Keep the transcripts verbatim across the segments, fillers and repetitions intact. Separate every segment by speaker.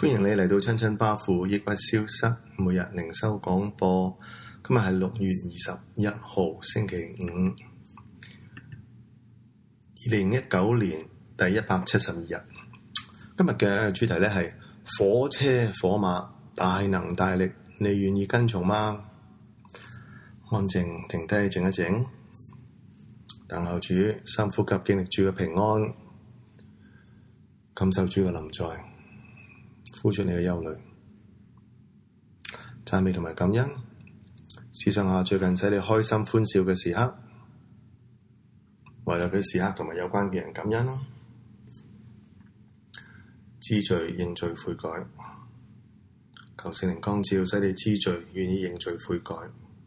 Speaker 1: 歡迎你嚟到親親巴父抑鬱消失每日靈修廣播。今日係六月二十一號星期五，二零一九年第一百七十二日。今日嘅主題咧係火車火馬，大能大力，你願意跟從嗎？安靜停低靜一靜，等候主，深呼吸，經歷主嘅平安，感受主嘅臨在，呼出你嘅憂慮，讚美同埋感恩。試想下最近使你開心歡笑嘅時刻，為咗佢時刻同埋有關嘅人感恩咯。知罪認罪悔改，求聖靈光照，使你知罪願意認罪悔改。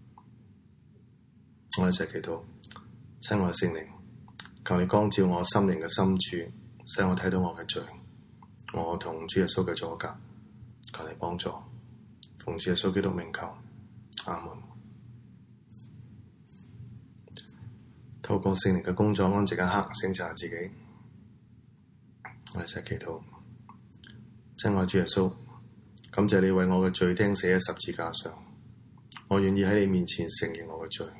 Speaker 1: 我一齊祈禱，親愛聖靈，求你光照我心靈嘅深處，使我睇到我嘅罪，我同主耶穌嘅阻隔，求你幫助，奉主耶穌基督名求，阿門。透過聖靈嘅工作，安靜一刻，省察自己。我一齊祈禱，親愛主耶穌，感謝你為我嘅罪釘死喺十字架上，我願意喺你面前承認我嘅罪，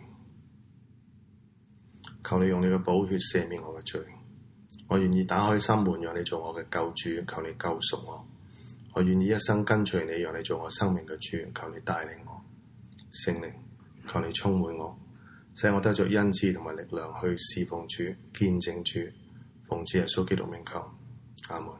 Speaker 1: 求你用你嘅寶血赦免我嘅罪，我願意打開心門，讓你做我嘅救主，求你救贖我，我願意一生跟隨你，讓你做我生命嘅主，求你帶領我，聖靈，求你充滿我，使我得着恩賜同埋力量去侍奉主、見證主，奉主耶穌基督名求，阿門。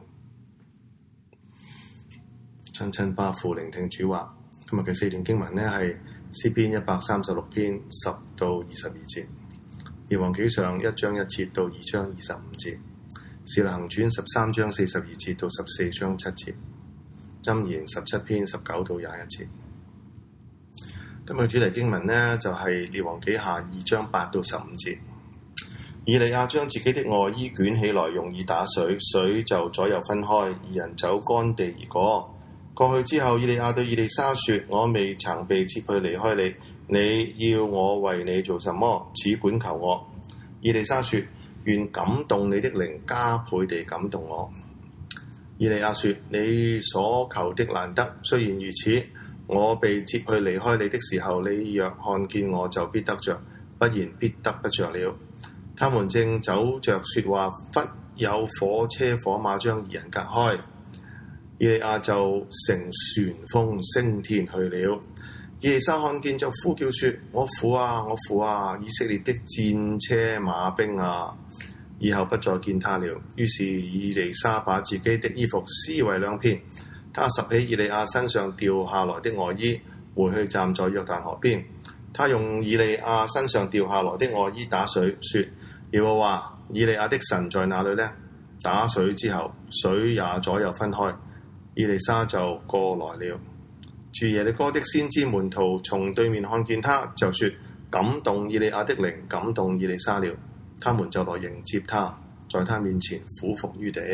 Speaker 1: 親親巴父聆聽主話，今日嘅四段經文呢係詩篇一百三十六篇十到二十二節，列王紀上一章一節到二章二十五節，使徒行傳十三章四十二節到十四章七節，箴言十七篇十九到廿一節。今日主題經文呢就係列王紀下二章八到十五節。以利亞將自己的外衣捲起來，用以打水，水就左右分開，二人走乾地而過。過去之後，以利亞對以利沙說：我未曾被接去離開你，你要我為你做什麼？只管求我。以利沙說：願感動你的靈加倍地感動我。以利亞說：你所求的難得，雖然如此，我被接去離開你的時候，你若看見我就必得着，不然必得不着了。他們正走着說話，忽有火車火馬將二人隔開，以利亞就乘旋風升天去了。以利沙看見就呼叫說：我父啊，我父啊，以色列的戰車馬兵啊！以後不再見他了。於是以利沙把自己的衣服撕為兩片，他拾起以利亞身上掉下來的外衣，回去站在約旦河邊。他用以利亞身上掉下來的外衣打水，說：耶和華以利亞的神在哪裏呢？打水之後，水也左右分開，以利沙就過來了。住耶利哥的先知門徒從對面看見他，就說：感動以利亞的靈感動以利沙了。他們就來迎接他，在他面前俯伏於地。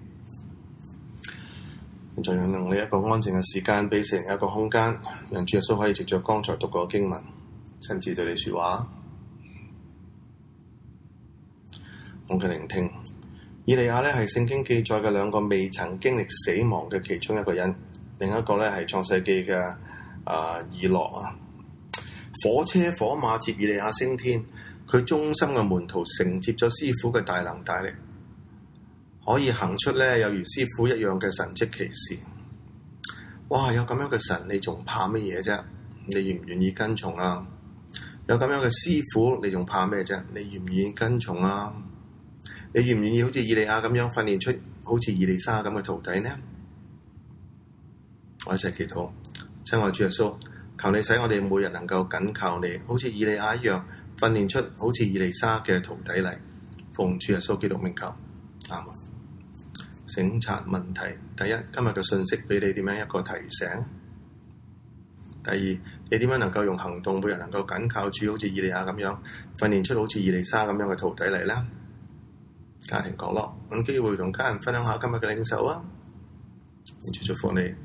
Speaker 1: 現在讓你一個安靜嘅時間，俾聖靈一個空間，讓主耶穌可以藉着剛才讀過嘅經文，親自對你說話。我嘅聆聽，以利亞咧係聖經記載嘅兩個未曾經歷死亡嘅其中一個人，另一個咧係創世記嘅啊以諾啊。火車火馬接以利亞升天，佢忠心嘅門徒承接咗師傅嘅大能大力，可以行出咧有如師傅一樣嘅神蹟奇事。哇！有咁樣嘅神，你仲怕乜嘢啫？你願唔願意跟從啊？有咁樣嘅師傅，你仲怕咩啫？你願唔願意跟從啊？你願唔願意好似以利亞咁樣訓練出好似以利沙咁嘅徒弟呢？我一齊祈禱，親愛主耶穌，求你使我哋每日能夠緊靠你，好似以利亞一樣訓練出好似以利沙嘅徒弟嚟。奉主耶穌基督名求，阿門。省察問題，第一，今日嘅信息俾你點樣一個提醒？第二，你點樣能夠用行動每日能夠緊靠主，好似以利亞咁樣訓練出好似以利沙咁樣嘅徒弟嚟呢？家庭角落，揾機會同家人分享下今日嘅領受啊！願主祝福你。